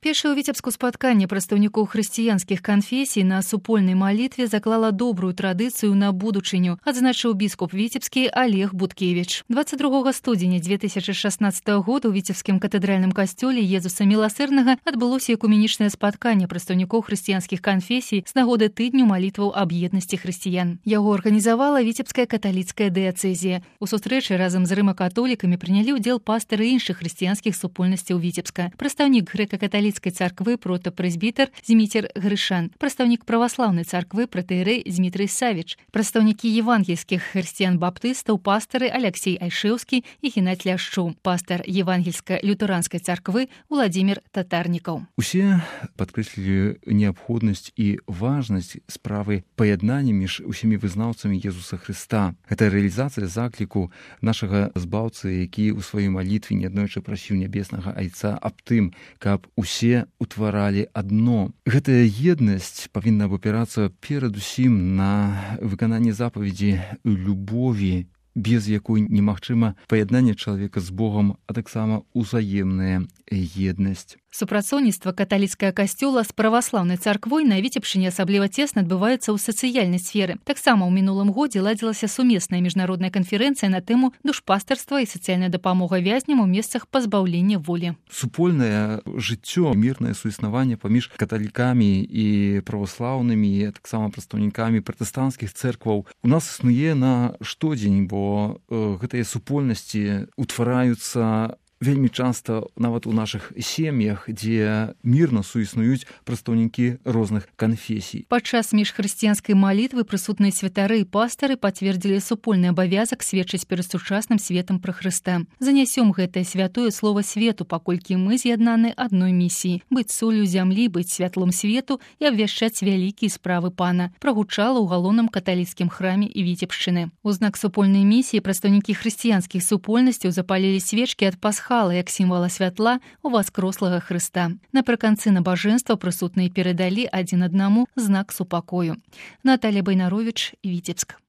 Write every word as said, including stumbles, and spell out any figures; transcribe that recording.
Першае ў Віцебску спатканне прадстаўнікоў хрысціянскіх канфесій на супольнай малітве заклала добрую традыцыю на будучыню, адзначыў біскуп віцебскі Олег Буткевіч. двадцать другога студзеня две тысячи шаснаццатага года ў віцебскім катэдральным касцёле Езуса Міласэрнага адбылося экуменічнае спатканне прадстаўнікоў хрысціянскіх канфесій з нагоды тыдню малітваў аб еднасці хрысціян. Яго арганізавала віцебская каталіцкая дыяцэзія. У сустрэчы разам з рыма-католікамі прынялі ўдзел пастары іншых хрысціянскіх супольнасцяў Віцебска, прадстаўнік грэка-каталіцкай царквы протапрэзбітар Зміцер Грышан, прадстаўнік праваслаўнай царквы пратыерэй Змітрый Савіч, прадстаўнікі евангельскіх хрысціян-баптыстаў пастары Аляксей Айшэўскі і Геннадзь Ляшчу, пастар евангельска-лютаранскай царквы Уладзімір Татарнікаў. Усе падкрэслілі неабходнасць і важнасць справы паяднання між усімі вызнаўцамі Езуса Хрыста. Гэта рэалізацыя закліку нашага збаўцы, які ў сваёй малітве неаднойчы прасіў нябеснага Айца аб тым, каб усе утваралі адно. Гэтая еднасць павінна абапірацца перадусім на выкананне запаведзі любові, без якой немагчыма паяднанне чалавека з Богам, а таксама узаемная еднасць. Супрацоўніцтва каталіцкага касцёла з праваслаўнай царквой на Віцебшчыне асабліва цесна адбываецца ў сацыяльнай сферы. Таксама ў мінулым годзе ладзілася сумесная міжнародная канферэнцыя на тэму душпастарства і сацыяльная дапамога вязням у месцах пазбаўлення волі. Супольнае жыццё, мірнае суіснаванне паміж каталікамі і праваслаўнымі, а таксама прадстаўнікамі пратэстанцкіх цэркваў у нас існуе на штодзень, бо э, гэтыя супольнасці утвараюцца вельмі часта нават у нашых сем'ях, дзе мірна суіснуюць прадстаўнікі розных канфесій. Падчас міжхрысціянскай малітвы прысутныя святары і пастары пацвердзілі супольны абавязак сведчыць перад сучасным светам пра Хрыста. Занясём гэтае святое слова свету, паколькі мы з'яднаны адной місіі — быць соллю зямлі, быць святлом свету і абвяшчаць вялікія справы Пана, прагучала ў галоўным каталіцкім храме і Віцебшчыны. У знак супольнай місіі прадстаўнікі хрысціянскіх супольнасцяў запалілі свечкі ад пасхалы як сімвала святла у васкрослага Хрыста. Напрыканцы набажэнства прысутныя перадалі адзін аднаму знак супакою. Наталля Байнаровіч, Віцебск.